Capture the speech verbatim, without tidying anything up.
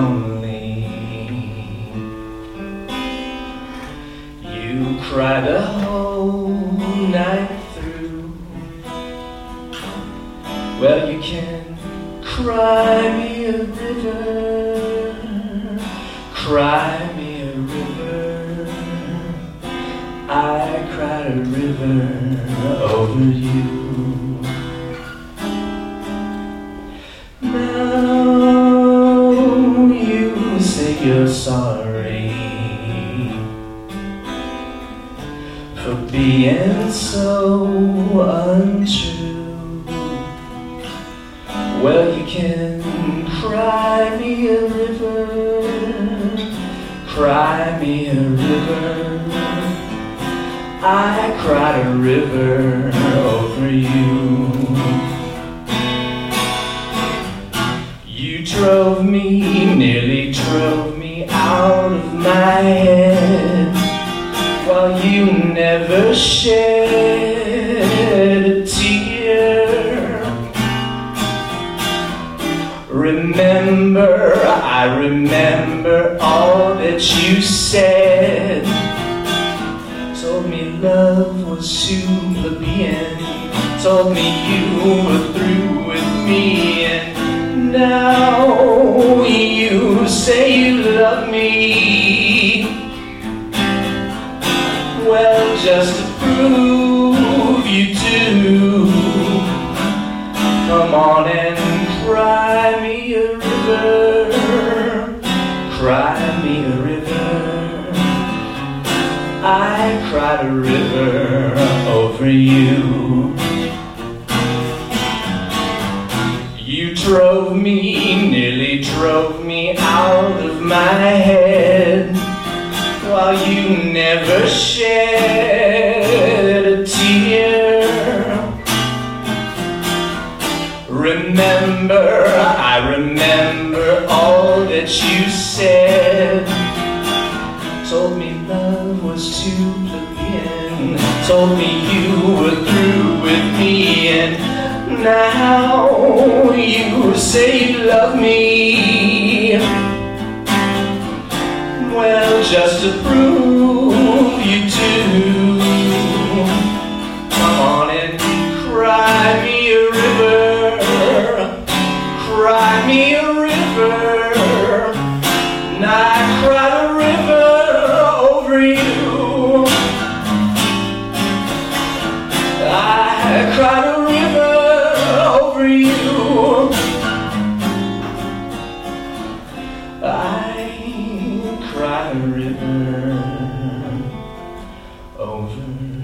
lonely. You cry the whole night through. Well, you can cry me a river, cry me a river. I cried a river over you. Now you say you're sorry for being so untrue. Well, you can cry me a river, cry me a river. I cried a river over you. You drove me, nearly drove me out of my head, while you never shed a tear. Remember, I remember all that you said. Told me love was to the end, told me you were through with me, and now you say you love me. Well, just to prove you do, come on and cry me a river, cry me a river. I cried a river over you. You drove me, nearly drove me out of my head, while you never shed a tear. Remember, I remember all that you said. Told me love was to begin, told me you were through with me, and now you say you love me. Well, just to prove you do, come on and cry me a river, cry me a river. And I cried a river over you. I cried a river over you. I cried a river over